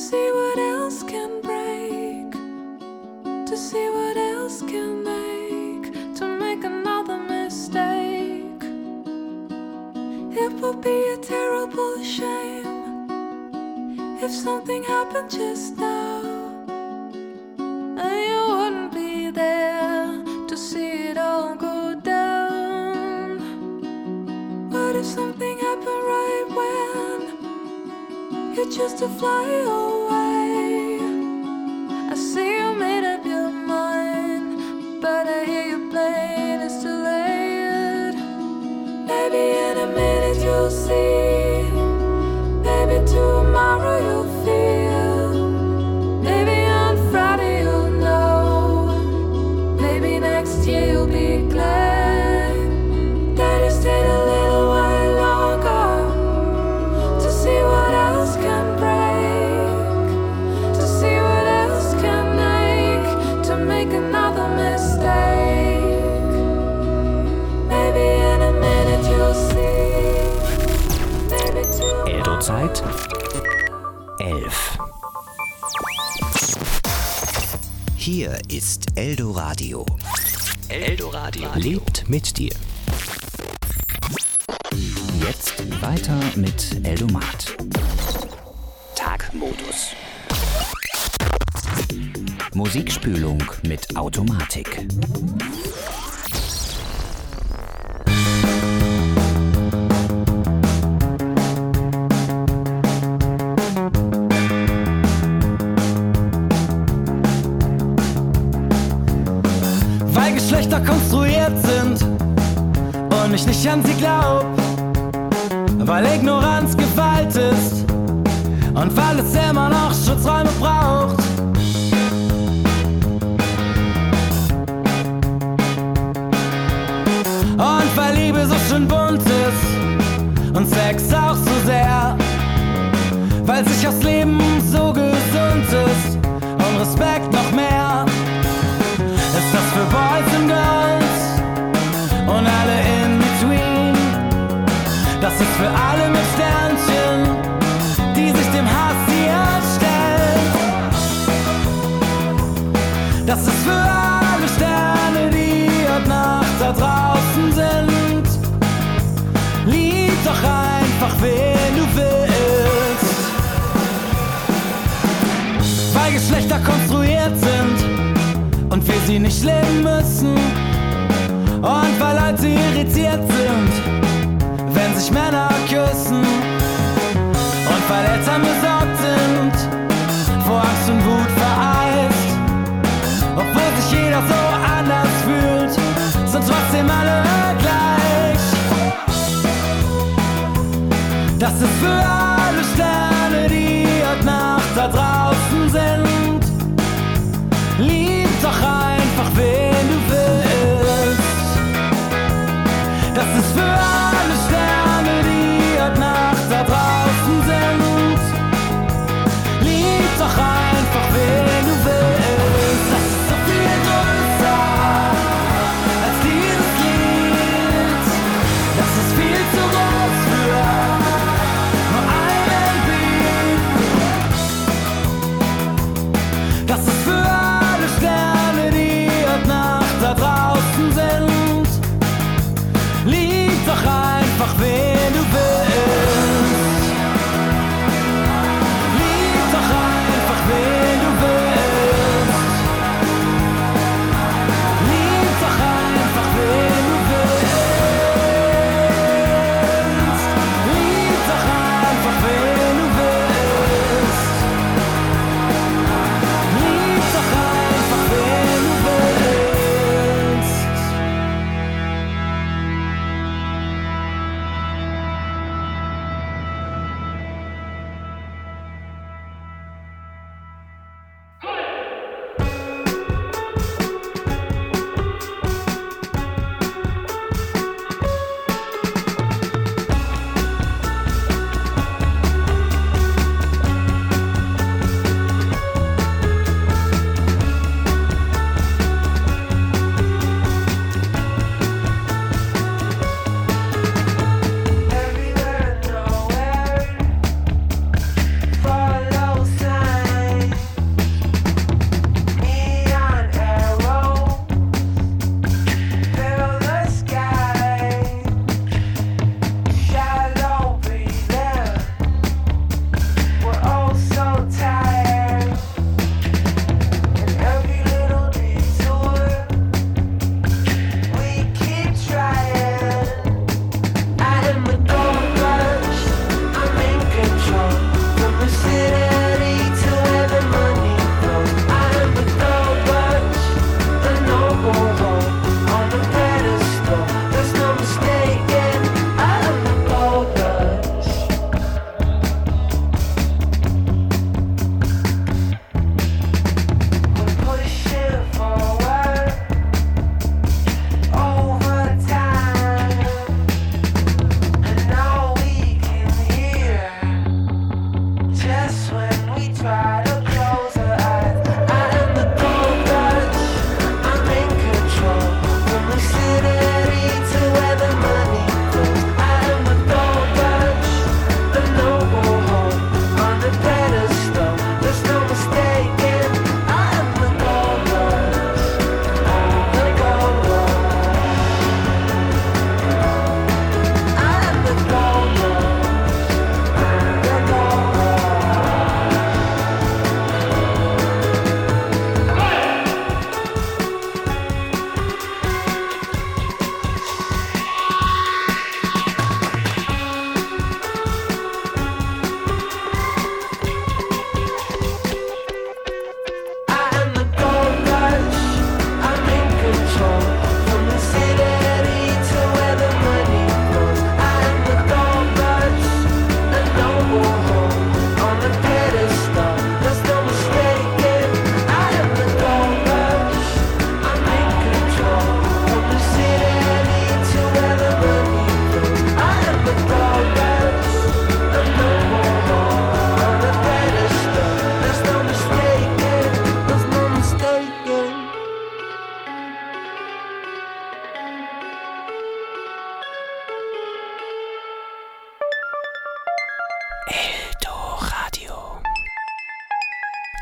see what else can break, to see what else can make another mistake. It would be a terrible shame if something happened just now and you wouldn't be there to see it all go down. What if something happened right when you choose to fly away? I see you made up your mind, but I hear you playing it's too late. Maybe in a minute you'll see, maybe tomorrow you'll feel, maybe on Friday you'll know, maybe next year you'll be glad that you stayed a little while longer to see what else can break, to see what else can make another mistake. Maybe in a minute you'll see, maybe tomorrow. Eldo-Zeit 11. Hier ist Eldoradio. Eldoradio lebt mit dir. Jetzt weiter mit Eldomat. Tagmodus. Musikspülung mit Automatik. Weil Geschlechter konstruiert sind und ich nicht an sie glaub, weil Ignoranz Gewalt ist und weil es immer noch Schutzräume braucht. Und weil Liebe so schön bunt ist und Sex auch so sehr, weil sich aufs Leben so gesund ist und Respekt noch mehr. Ist das für Boys und Girls und alle in between? Das ist für alle mit Sternchen, die sich dem Hass hier stellen. Das ist für alle Sterne, die heute Nacht da draußen sind. Lieb doch einfach, wen du willst. Weil Geschlechter konstruiert sind und wir sie nicht leben müssen. Und weil Leute irritiert sind, wenn sich Männer küssen. Und weil Eltern besorgt sind, vor Angst und Wut vereist. Obwohl sich jeder so anders fühlt, sind trotzdem alle gleich. Das ist für alle Sterne, die heute Nacht da draußen sind. Lieb doch einfach, wen du willst. Das ist für alle Sterne, die heute Nacht da draußen sind.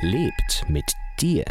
lebt mit dir.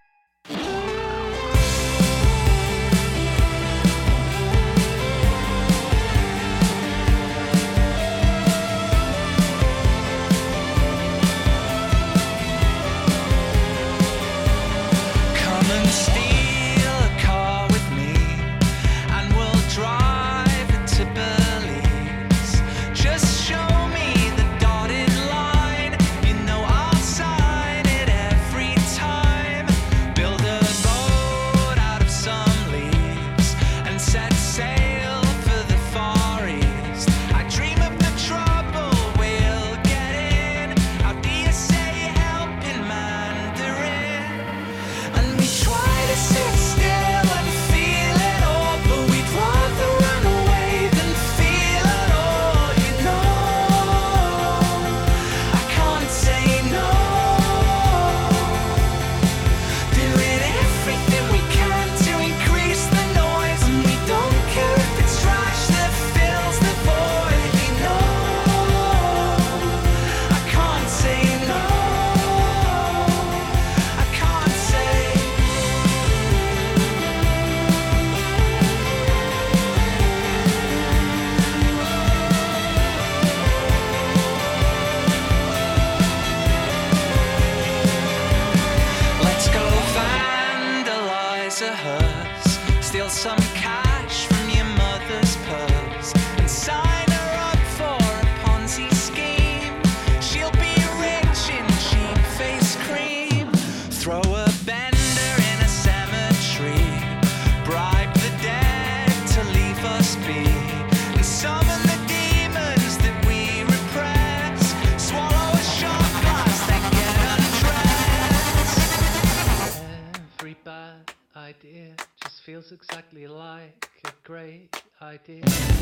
Feels exactly like a great idea.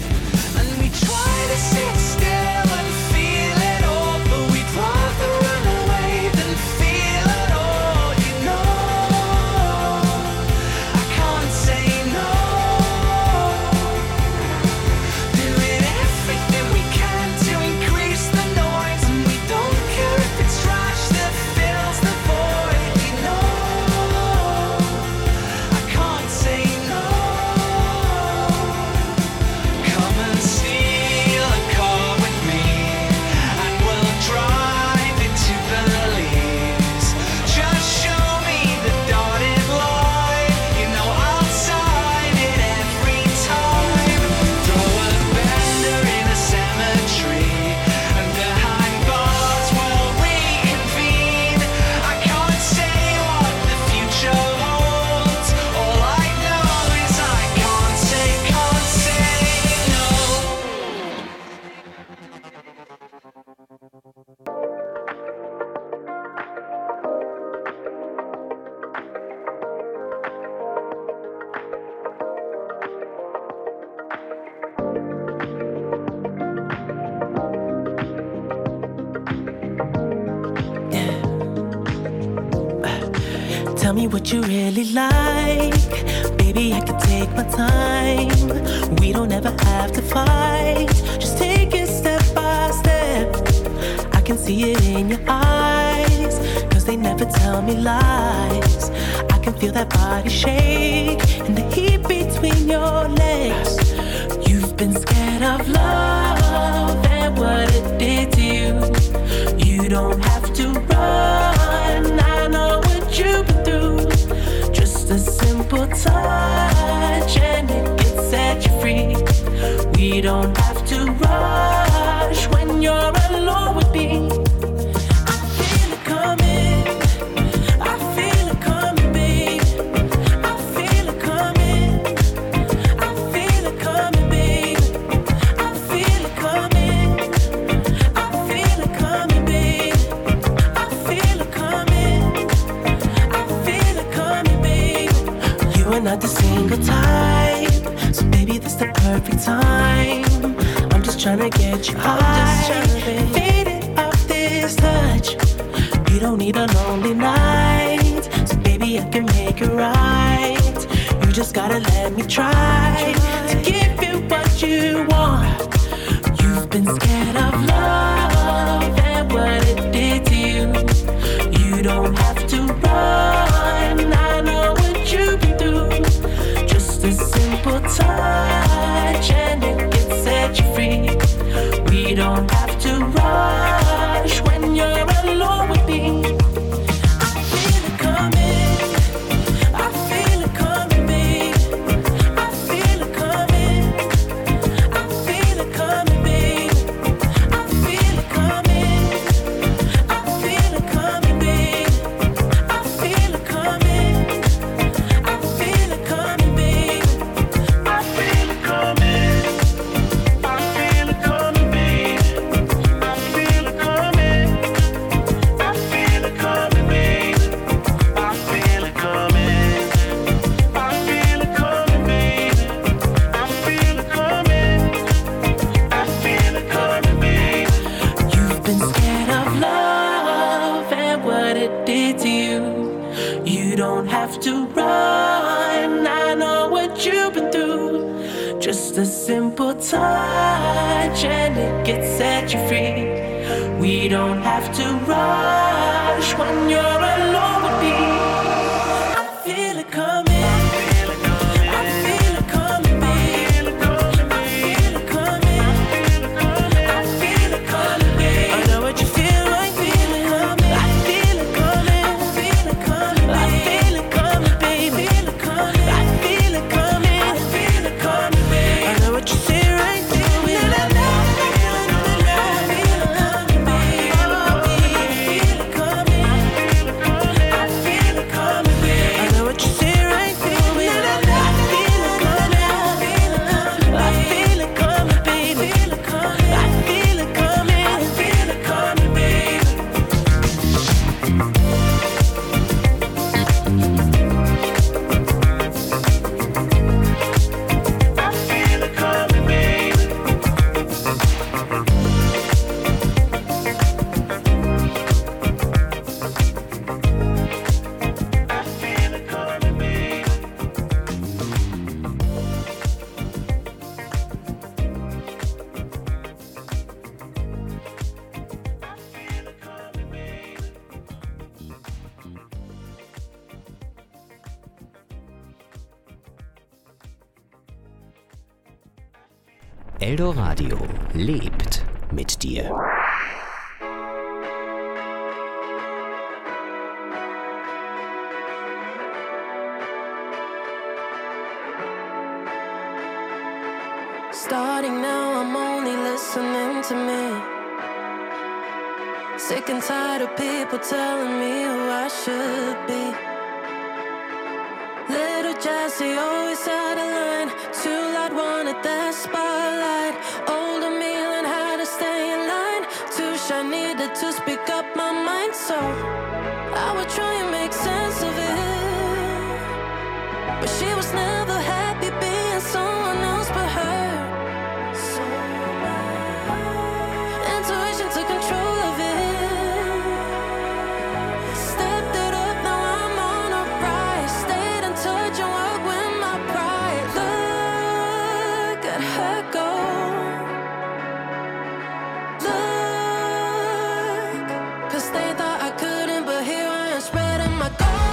And we try to sit still and feel it all, but we'd rather run away than feel it all, you know. I can't say no. Doing everything we can to increase the noise, and we don't care if it's trash that fills the void, you know. I can't say no. Come and steal a car with me, and we'll drive it to Belize. Just show me the dotted line, you know I'll sign it every time. Throw a bender in a cemetery, and behind bars we'll reconvene. I can't say what the future holds. All I know is I can't say no. Tell me what you really like. Baby, I can take my time. We don't ever have to fight. Just take it step by step. I can see it in your eyes, 'cause they never tell me lies. I can feel that body shake and the heat between your legs. You've been scared of love and what it did to you. You don't have to run, I know what you've been through. Just a simple touch and it can set you free. We don't have to rush when you're alone with me. I feel it coming, I feel it coming, babe. I feel it coming, I feel it coming, babe. I feel it coming, I feel it coming, babe. I feel it coming, I feel it coming, babe. You are not the single type, so baby, this the perfect time. I'm just trying to get you high, faded off this touch. You don't need a lonely night, so baby, I can make it right. You just gotta let me try to give you what you want. You've been scared of love and what it did to you. You don't have We don't have to rush when you're alone with me. I feel it coming. I feel it coming, babe. I feel it coming. I feel it coming, babe. I feel it coming. I feel it coming, babe. I feel it coming. I feel it coming, babe. I feel it coming. I feel it coming, babe. I feel it coming. I feel it coming, babe. I feel it coming. I feel it coming, babe. I feel it coming. I feel it coming, babe. You've been scared of love and what it did to you. You don't have to run. I know what you've been through. Just a simple touch and it gets set you free. We don't have to rush when you're alone with me. I feel it coming. I feel it coming, babe. I feel it coming. I feel it coming, babe. I know what you feel like. Feel it coming. I feel it coming. I feel it coming, babe. I feel it coming, babe. Feel it coming. I feel it coming. I feel it coming, babe. I know what you say right there. Eldoradio lebt mit dir. Starting now, I'm only listening to me. Sick and tired of people telling me who I should be. Little Jessie always out of line. Too loud, wanted that spotlight. Older me learned how to stay in line. Too shy, needed to speak up my mind. So I would try and make sense of it, but she was never happy being someone else but her. So intuition took control of it. Stepped it up, now I'm on a rise. Stayed in touch and worked with my pride. Look at her go. Look, 'cause they thought I couldn't, but here I am spreading my gold.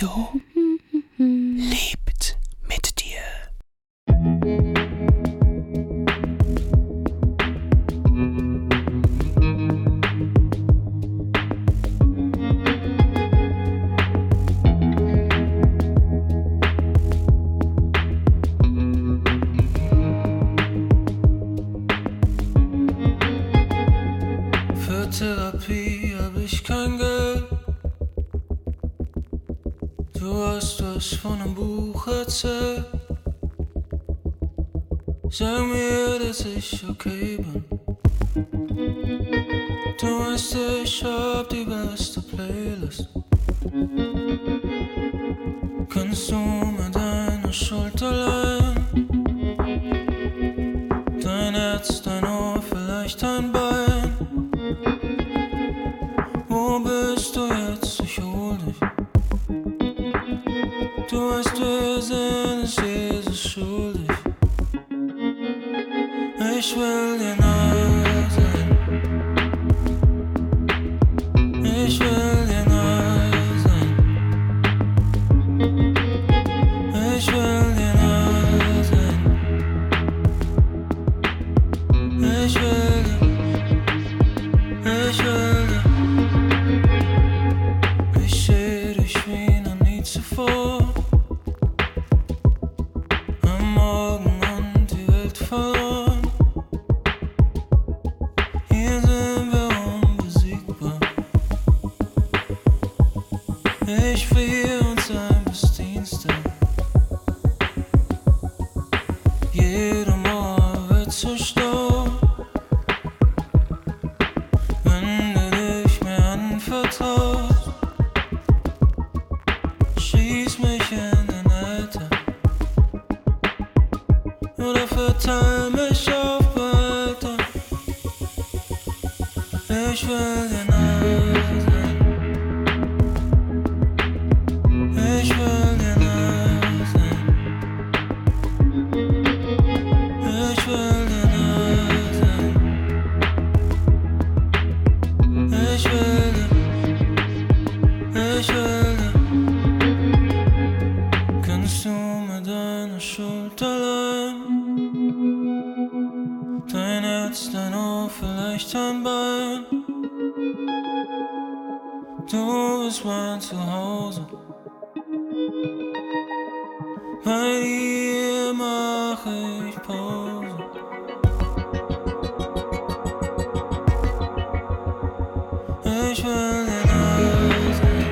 Radio lebt mit dir. Für Therapie hab ich kein Geld. Du hast was von einem Buch erzählt. Sag mir, dass ich okay bin. Du weißt, ich hab die beste Playlist. Kannst du mir deine Schulter leihen? Dein Herz, dein Ohr, vielleicht dein Bein. Wo bist du jetzt? Ich hol dich. Du weißt, wir sind es Jesus schuldig. Ich will dir nahe sein. Ich will dir nahe sein. Ich will dir nahe sein. Ich will dir. Ich seh dich wie noch nie zuvor. Am Morgen und die Welt verloren. Hier sind wir unbesiegbar. Ich friere uns ein bis Dienstag. Jeder Mauer wird zerstört, wenn du dich mir anvertraust. Schieß mich in den Alter oder verteil mich auf weiter. Ich will dir nahe sein. Ich will dir nahe sein. Ich will dir nahe sein. Ich will dir. Kannst du mir deine Schulter leihen? Dein Herz, dein Ohr, vielleicht dein Bein. Du bist mein Zuhause. Bei dir mach ich Pause. Ich will dir nahe sein.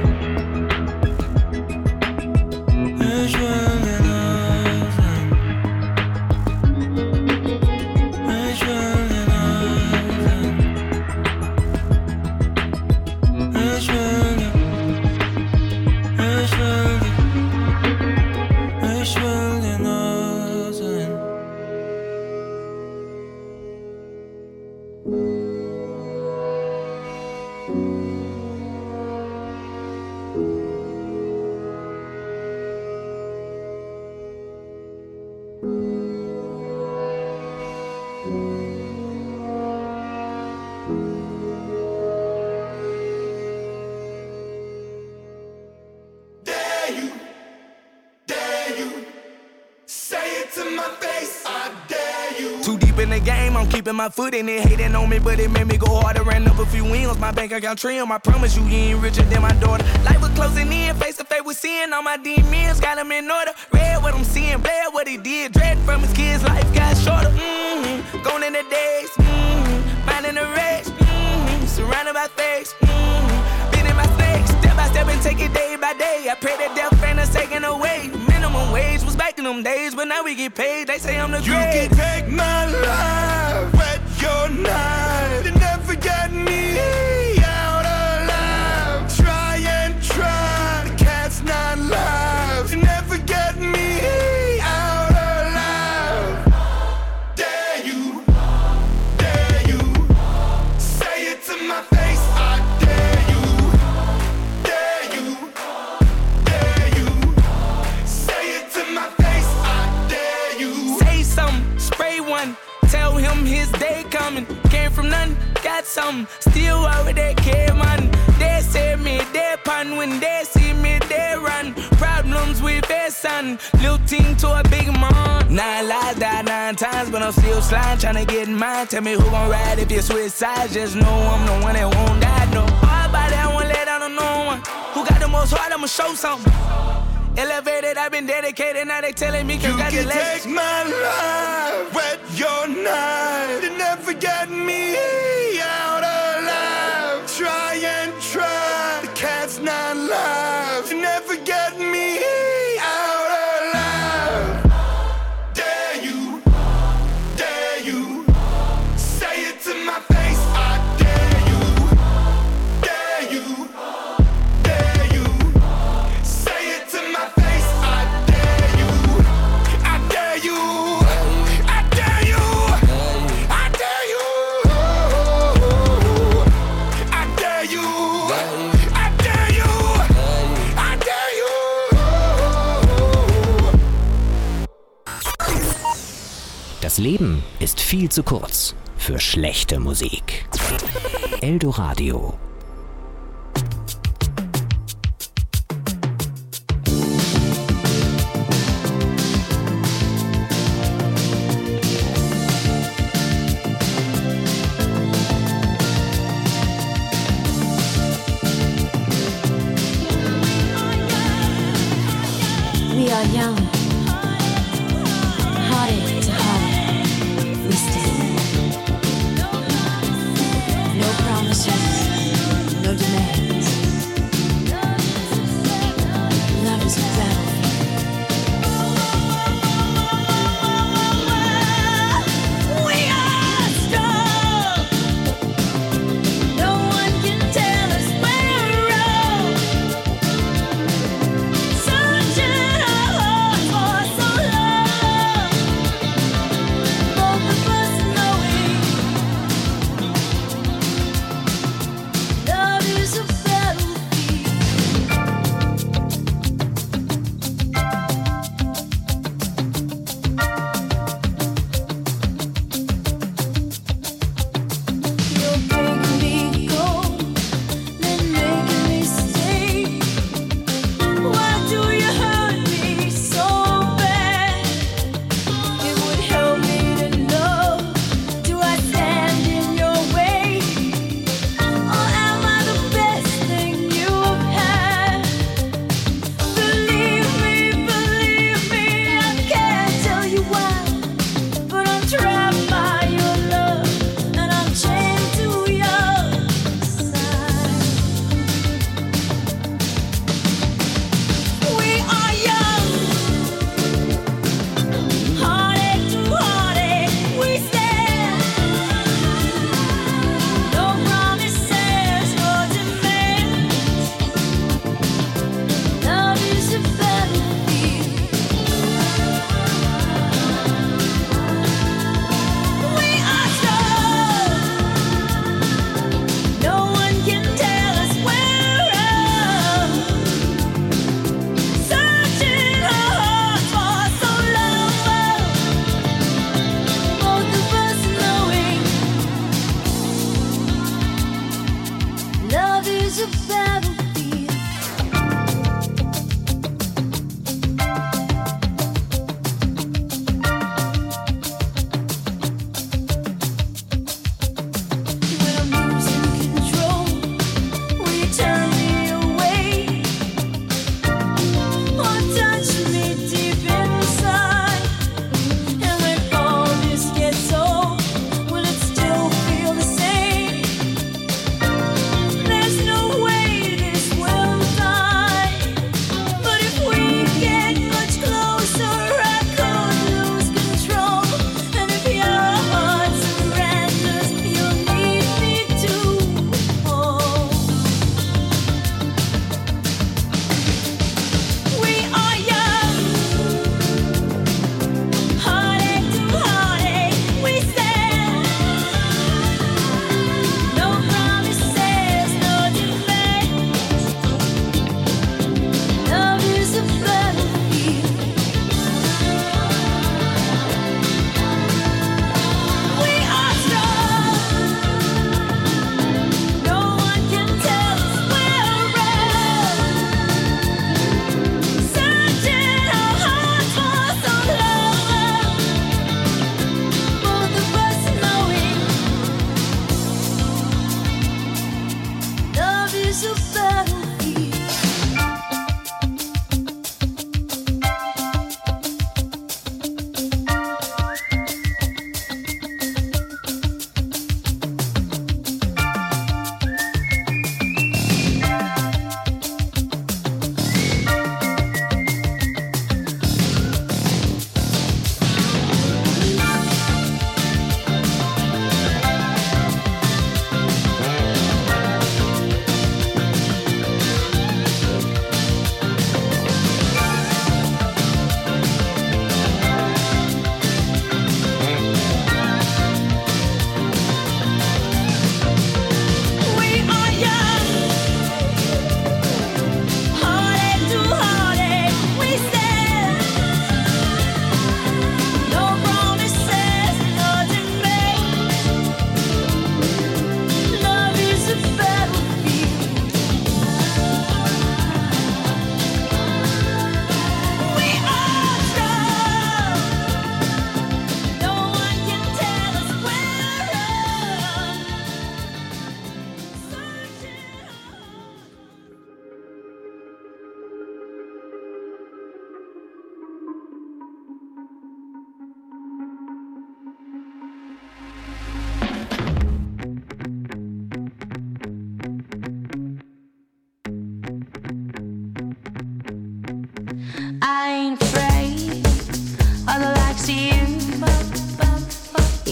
Ich will dir nahe sein. Ich will dir nahe sein. Ich will dir. Ich will dir. Ich will dir nahe sein. Too deep in the game, I'm keeping my foot in it. Hating on me, but it made me go harder. Ran up a few wins, my bank account trim. I promise you, he ain't richer than my daughter. Life was closing in, face to face with sin. All my demons got him in order. Read what I'm seeing, bled what he did. Dread from his kids, life got shorter. Going in the days, finding the race. Surrounded by fakes, been in my snakes. Step by step and take it day by day. I pray that death ain't us taken away. Minimum wage was back in them days, but now we get paid. They say I'm the great. You can take my life, wet your knife. You never get me out alive. Try and try, the cat's not live. You never get me out alive. Dare you, say it to my face. I dare you, say it to my face. I dare you. Say something, spray one. Tell him his day coming. Came from nothing, got something. Still over there, care man. They say me, they pun. When they see me, they run. with that son. Little team to a big mom. 9 lives, died 9 times, but I'm still sliding, tryna get in mine. Tell me who gon' ride if you switch sides. Just know I'm the one that won't die, no. All about that, I won't let down on no one. Who got the most heart, I'ma show something. Elevated, I've been dedicated, now they telling me congratulations. You can take my life, wet your knife, and never get me out alive. Try and try, the cat's not live, you never get me out alive. Dare you, say it to my face, I dare you, say it to my face, I dare you, I dare you, I dare you, I dare you, I dare you, I dare you, I dare you. Das Leben ist viel zu kurz für schlechte Musik. Eldoradio. We are young, hearted to heart, we stand. No promises, no demands. Love is a battlefield. We are strong. No one can tell us we're wrong. Searching our hearts for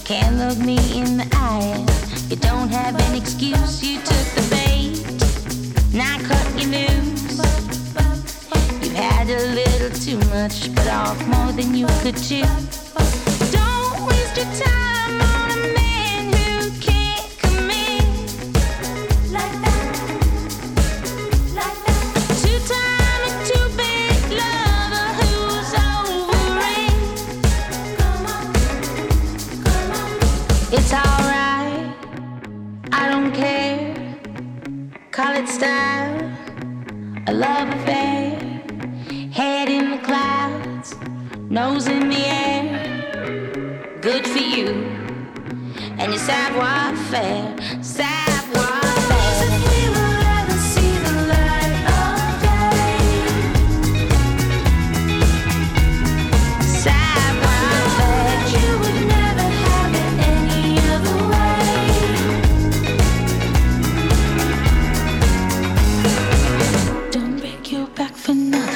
can't look me in the eye. You don't have an excuse. You took the bait, now cut you loose. You've had a little too much, but off more than you could chew. Don't waste your time on a man who can't commit like that, like that. Two-time and too-big lover who's over it. Come on, come on. It's alright, I don't care. Call it style, a love affair. Head in the clouds, nose in the air. Good for you and your savoir-faire, savoir-faire. If we will ever see the light of day, savoir-faire. You would never have it any other way. Don't break your back for nothing.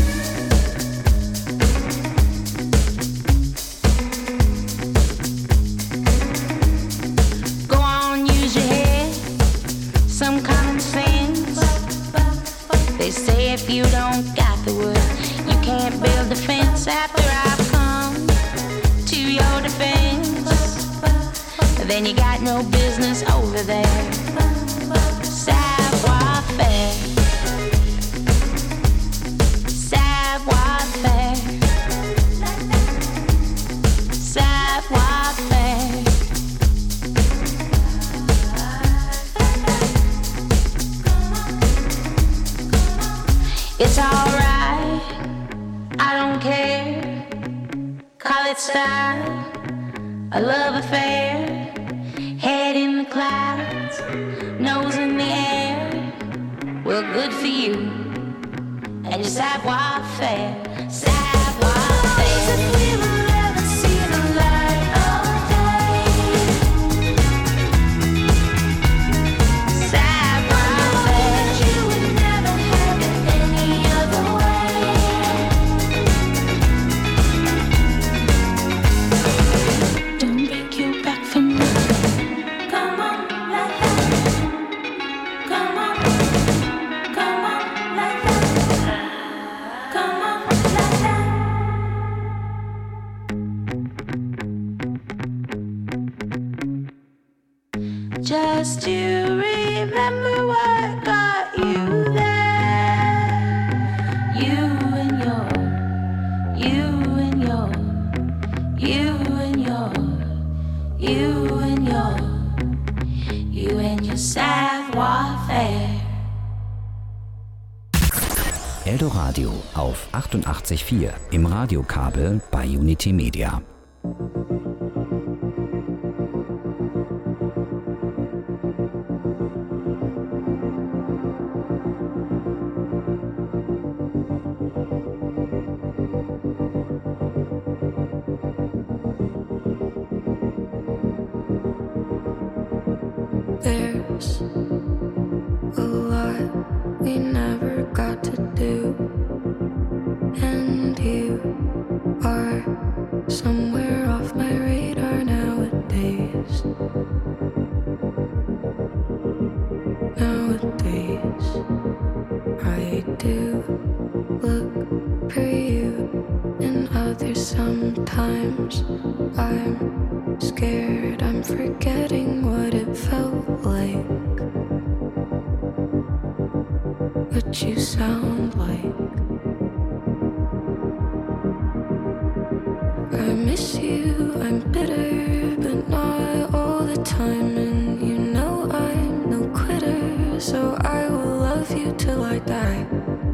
If you don't got the wood, you can't build a fence. After I've come to your defense, then you got no business over there. Savoir-faire, savoir-faire, savoir-faire. It's alright, I don't care. Call it style, a love affair. Head in the clouds, nose in the air. Well, good for you and your savoir-faire, savoir-faire. If we will ever see the light of day, savoir-faire. You would never have it any other way. Don't break your back for nothing. Come on, like that. Come on, come on, like that. Come on, like that. Just to remember what got you there. You and your, you and your, you and your, you and your, you and your savoir-faire. Eldoradio auf 88.4 im Radiokabel bei Unity Media. There's a lot we never got to do, and you are somewhere off my radar nowadays. Nowadays, I do look for you in others sometimes. I'm scared I'm forgetting what it felt like, what you sound like. I miss you, I'm bitter, but not all the time. And you know I'm no quitter, so I will love you till I die.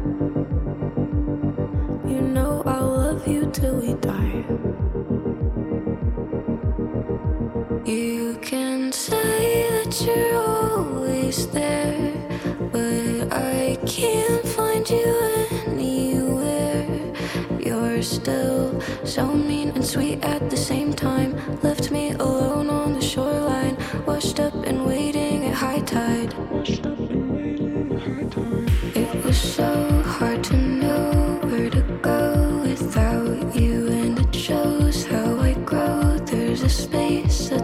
You know I'll love you till we die. You can say that you're always there, but I can't find you anywhere. You're still so mean and sweet at the same time. Left me alone on the shoreline, washed up and waiting at high tide. It was so hard to know where to go without you, and it shows how I grow. There's a space that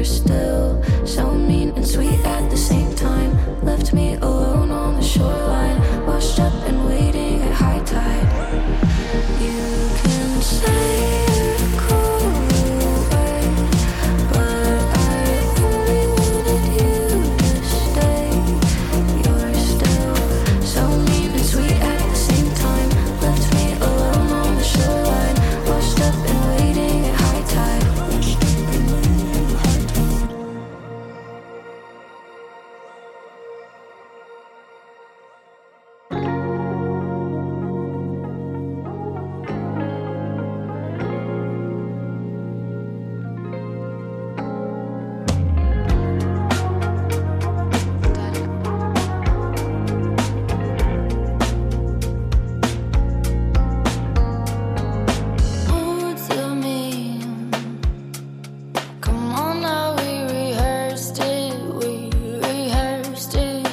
still so mean and sweet at the same time. Left me alone on the shoreline, washed up and waiting at high tide. You can say you're cool away, but I only wanted you to stay. You're still so mean and sweet at the same time. Left me alone on the shoreline, washed up and waiting at high tide. Oh, to me, come on now, we rehearsed it,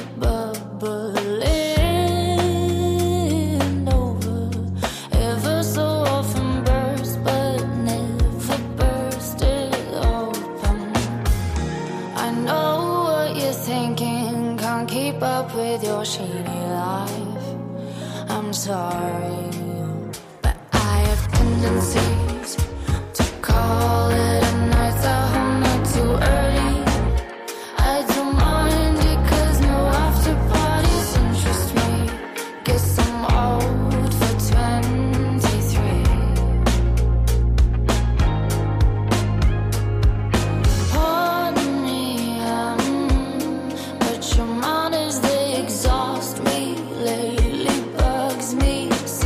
bubbling over. Ever so often burst, but never bursted open. I know what you're thinking, can't keep up with your shady life. I'm sorry, but I have tendencies to call it a night. I home not too early. I don't mind it 'cause no after parties interest me. Guess I'm old for 23. Pardon me, but your manners, they exhaust me. Lately bugs me,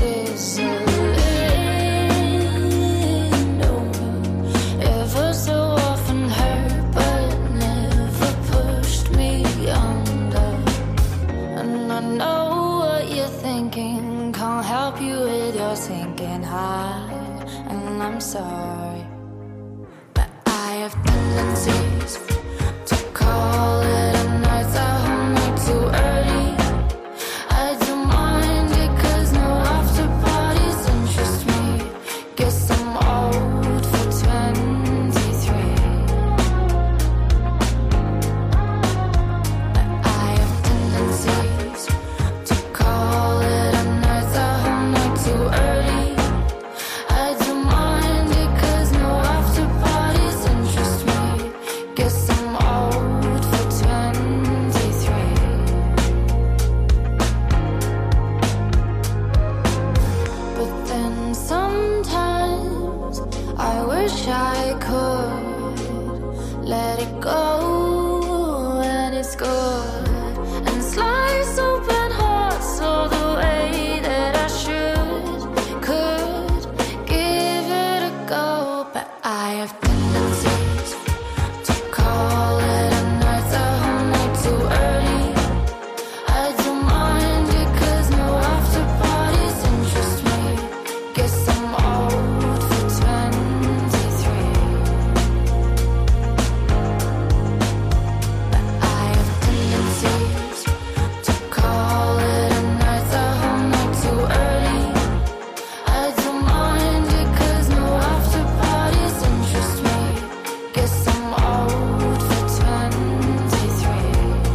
sizzling over. Ever so often hurt, but never pushed me under. And I know what you're thinking, can't help you with your sinking high. And I'm sorry, but I have tendencies to call it a night. I home not too early. I don't mind it 'cause no after parties interest me. Guess I'm old for 23. But I have tendencies to call it a night. I home not too early. I don't mind it 'cause no after parties interest me. Guess I'm old for 23. But then sometimes I wish I could let it go, and it's good, and slice open hearts all the way that I could give it a go. But I have tendencies to call it a night. I home not too early. I don't mind it 'cause no after parties interest me. Guess I'm old for 23. But I have tendencies to call it a night. I home not too early. I don't mind it 'cause no after parties interest me. Guess I'm old for 23.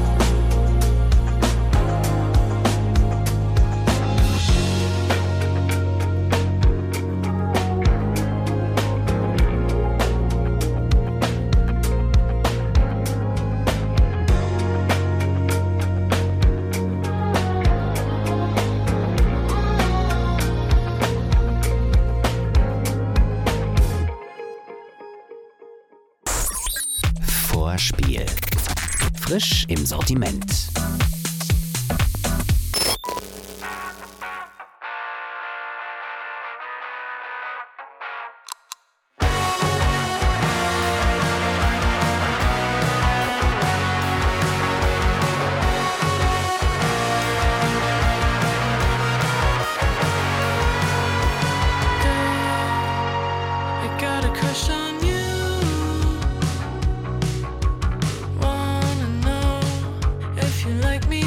Vorspiel. Frisch im Sortiment. I got a crush on you. Wanna know if you like me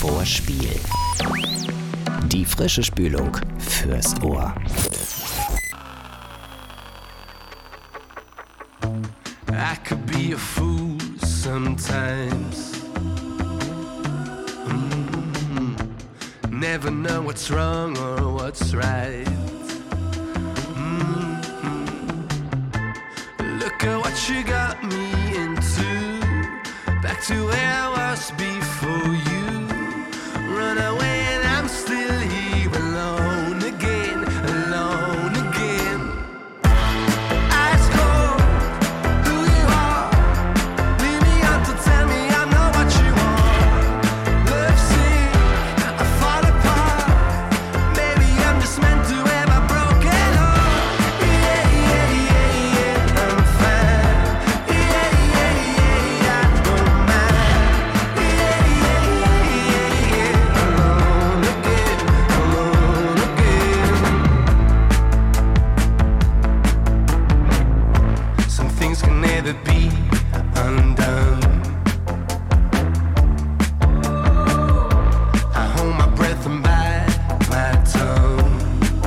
vor Spiel. Die frische Spülung fürs Ohr. I could be a fool sometimes. Never know what's wrong or what's right. Look at what you got me into. Back to where I was before you. Run away and I'm still here alone again, alone again. Ice cold, who you are. Leave me out to tell me I'm not what you want. Love sick, I fall apart. Maybe I'm just meant to have a broken heart. Yeah, yeah, yeah, yeah, I'm fine. Yeah, yeah, yeah, I don't mind. Yeah, yeah, yeah, yeah, alone again, alone again. Some things can never be undone. I hold my breath and bite my tongue.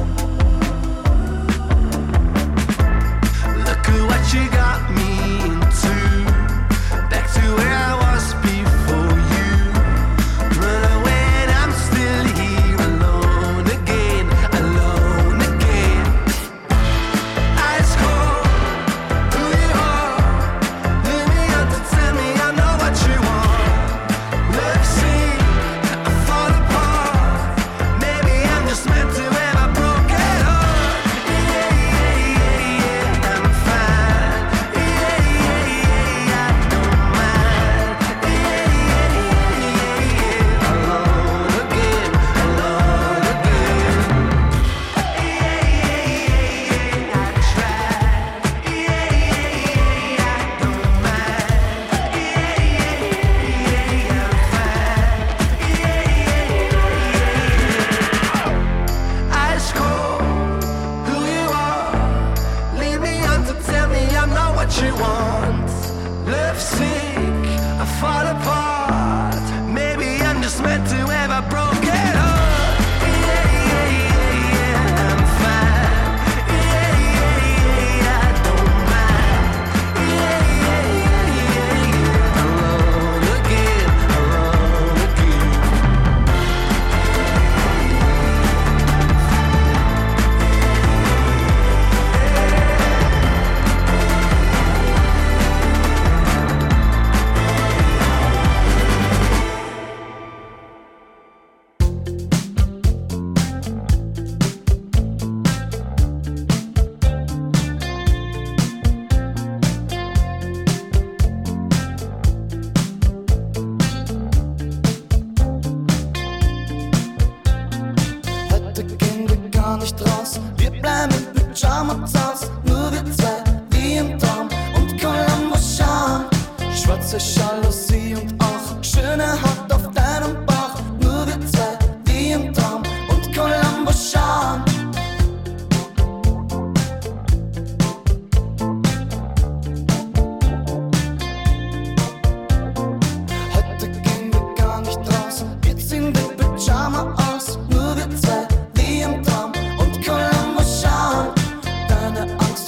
Look at what you got me into. Back to where I was before you. Run away and I'm still here alone again, alone again. Ice cold, who you are. Leave me out to tell me I know what you want. Love sick, I fall apart. Maybe I'm just meant to have a broken heart. Yeah, yeah, yeah, yeah, I'm fine. Yeah, yeah, yeah, I don't mind. Yeah, yeah, yeah, yeah, alone again, alone again. Yeah, yeah, yeah, I tried. Yeah, yeah, yeah, I don't mind. Yeah, yeah, yeah, I'm fine. Yeah, yeah, ice cold, who you are. Leave me out to tell me I'm not what you want. Love sick, I fall apart. Maybe I'm just meant to have a broken heart. Yeah, yeah, yeah, yeah, I'm fine. Yeah, yeah, yeah, I don't mind. Yeah, yeah, yeah, yeah, alone again, alone again. Heute gehen wir gar nicht raus. Wir bleiben im Pyjama zu Haus. Nur wir zwei, wie im Traum. Und Columbo schauen. Schwarze Jalousie und auch schöne Haut auf deinem Bauch. Nur wir zwei, wie im Traum. Und Columbo schauen. Heute gehen wir gar nicht raus. Wir ziehen den Pyjama aus. Nur wir zwei, wie im Traum. Und Columbo schauen. Deine Angst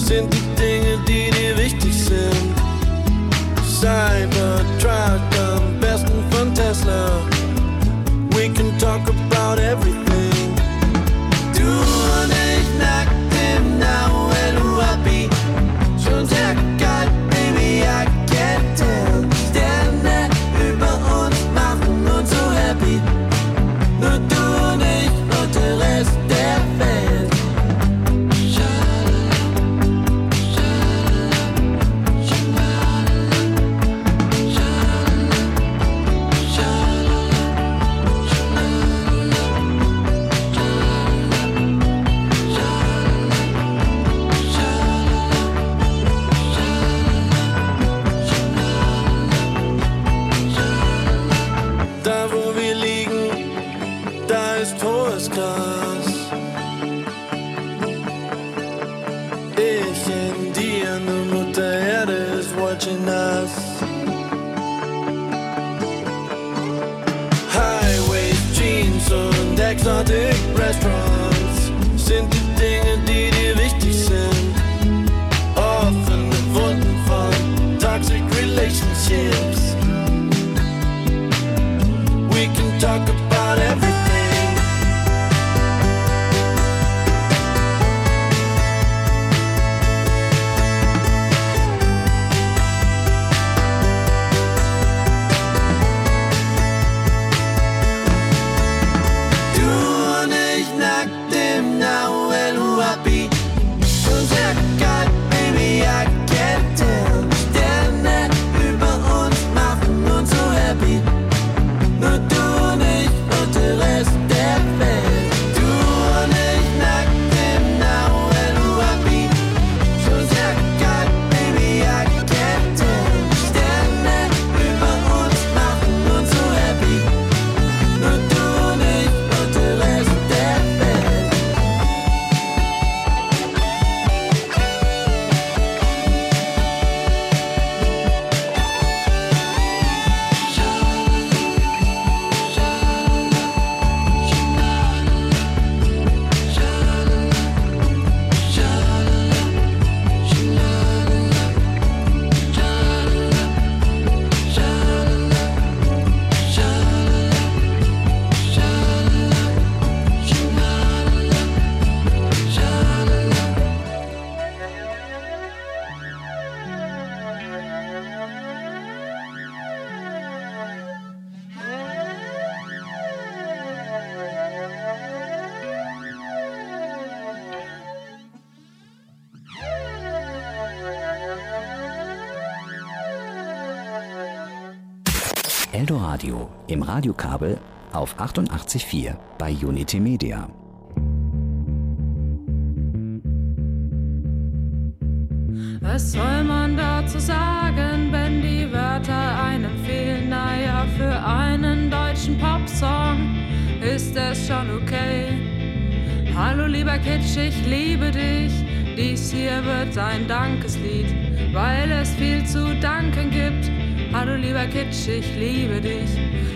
sind die Dinge, die dir wichtig sind. Cybertruck am besten von Tesla. We can talk about everything. Du und ich nackt im Now and Happy. Schon sehr kalt, baby, I can't tell. Sterne über uns machen uns so happy. Nur du und ich und der Rest der Welt. Da wo wir liegen, da ist hohes Gras. Ich in dir, nur Mutter Erde ist watching us. Highways, Jeans und exotic Restaurants sind die Dinge, die dir wichtig sind. Offene Wunden von toxic relationships. We can talk about everything. Du und ich nackt im Now and Happy. Schon sehr kalt, baby, I can't tell. Sterne über uns machen uns so happy. Nur du und ich und der Rest der Welt. Du und ich nackt im Now and Happy. Schon sehr kalt, baby, I can't tell. Sterne über uns machen uns so happy. Nur du und ich und der Rest der Welt. Eldoradio im Radiokabel auf 88.4 bei Unity Media. Was soll man dazu sagen, wenn die Wörter einem fehlen? Naja, für einen deutschen Popsong ist es schon okay. Hallo lieber Kitsch, ich liebe dich. Dies hier wird ein Dankeslied, weil es viel zu danken gibt. Hallo lieber Kitsch, ich liebe dich.